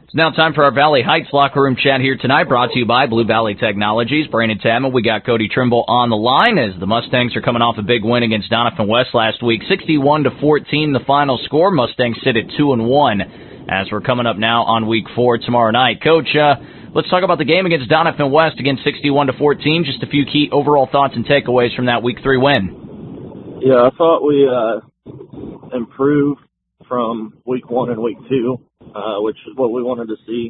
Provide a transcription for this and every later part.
It's now time for our Valley Heights locker room chat here tonight, brought to you by Blue Valley Technologies. Brandon Tama, we got Cody Trimble on the line as the Mustangs are coming off a big win against Doniphan West last week. 61-14 the final score. Mustangs sit at 2-1 as we're coming up now on week 4 tomorrow night. Coach, let's talk about the game against Doniphan West, against 61-14. Just a few key overall thoughts and takeaways from that week 3 win. Yeah, I thought we improved from week 1 and week 2. Which is what we wanted to see.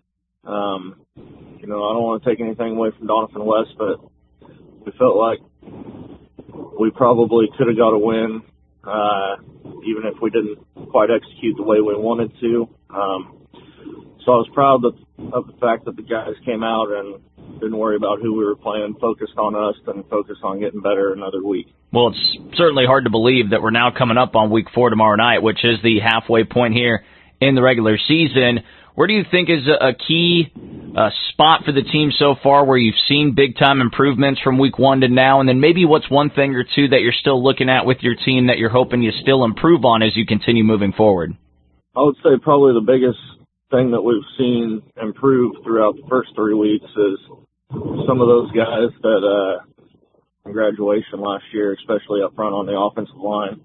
I don't want to take anything away from Doniphan West, but we felt like we probably could have got a win, even if we didn't quite execute the way we wanted to. So I was proud of the fact that the guys came out and didn't worry about who we were playing, focused on us, and focused on getting better another week. Well, it's certainly hard to believe that we're now coming up on week 4 tomorrow night, which is the halfway point here in the regular season. Where do you think is a key spot for the team so far where you've seen big-time improvements from week 1 to now? And then maybe what's one thing or two that you're still looking at with your team that you're hoping you still improve on as you continue moving forward? I would say probably the biggest thing that we've seen improve throughout the first 3 weeks is some of those guys that from graduation last year, especially up front on the offensive line.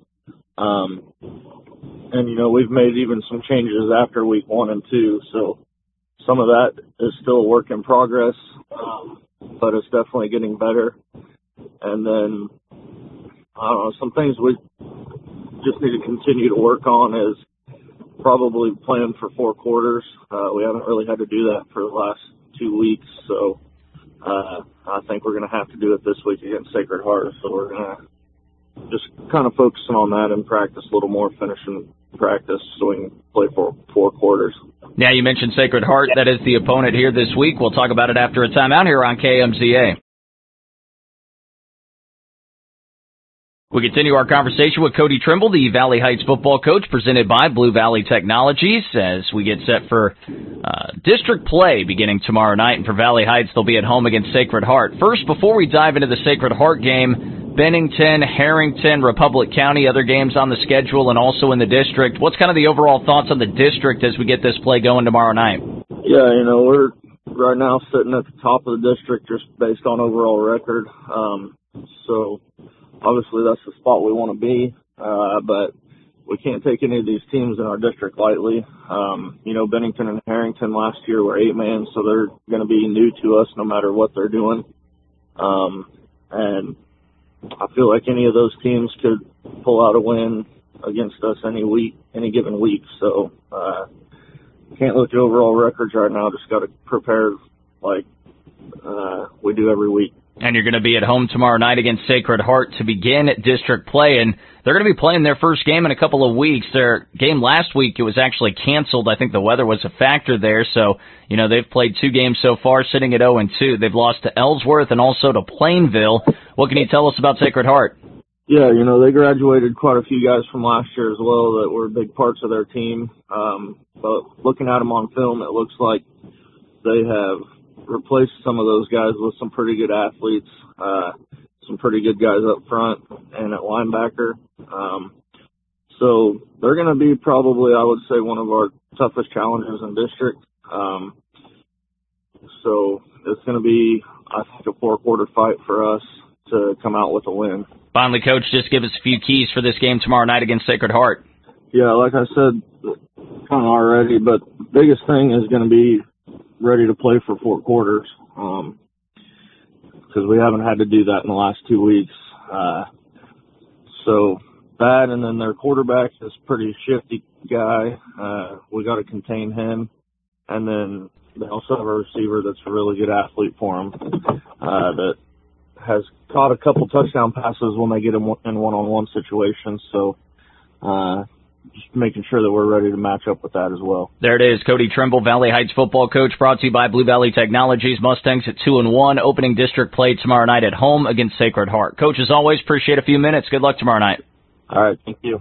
And, we've made even some changes after week 1 and 2, so some of that is still a work in progress, but it's definitely getting better. And then, some things we just need to continue to work on is probably plan for 4 quarters. We haven't really had to do that for the last 2 weeks, so I think we're going to have to do it this week against Sacred Heart, so we're going to just kind of focusing on that and practice a little more, finishing practice so we can play for 4 quarters. Yeah, you mentioned Sacred Heart. That is the opponent here this week. We'll talk about it after a timeout here on KMZA. We continue our conversation with Cody Trimble, the Valley Heights football coach, presented by Blue Valley Technologies, as we get set for district play beginning tomorrow night. And for Valley Heights, they'll be at home against Sacred Heart. First, before we dive into the Sacred Heart game, Bennington, Harrington, Republic County, other games on the schedule and also in the district. What's kind of the overall thoughts on the district as we get this play going tomorrow night? Yeah, we're right now sitting at the top of the district just based on overall record. So obviously that's the spot we want to be, but we can't take any of these teams in our district lightly. Bennington and Harrington last year were 8-man, so they're going to be new to us no matter what they're doing. And I feel like any of those teams could pull out a win against us any given week. So can't look at overall records right now. Just got to prepare like we do every week. And you're going to be at home tomorrow night against Sacred Heart to begin district play, and they're going to be playing their first game in a couple of weeks. Their game last week, it was actually canceled. I think the weather was a factor there, so they've played 2 games so far, sitting at 0-2. They've lost to Ellsworth and also to Plainville. What can you tell us about Sacred Heart? Yeah, they graduated quite a few guys from last year as well that were big parts of their team. But looking at them on film, it looks like they have replaced some of those guys with some pretty good athletes, some pretty good guys up front and at linebacker. So they're going to be probably, I would say, one of our toughest challenges in district. So it's going to be, I think, a 4-quarter fight for us to come out with a win. Finally, Coach, just give us a few keys for this game tomorrow night against Sacred Heart. Yeah, like I said kind of already, but the biggest thing is going to be ready to play for 4 quarters, because we haven't had to do that in the last 2 weeks. So that, and then their quarterback is a pretty shifty guy. We got to contain him. And then they also have a receiver that's a really good athlete for him, that has caught a couple touchdown passes when they get him in one-on-one situations. So just making sure that we're ready to match up with that as well. There it is, Cody Trimble, Valley Heights football coach, brought to you by Blue Valley Technologies. Mustangs at 2-1, opening district play tomorrow night at home against Sacred Heart. Coach, as always, appreciate a few minutes. Good luck tomorrow night. All right, thank you.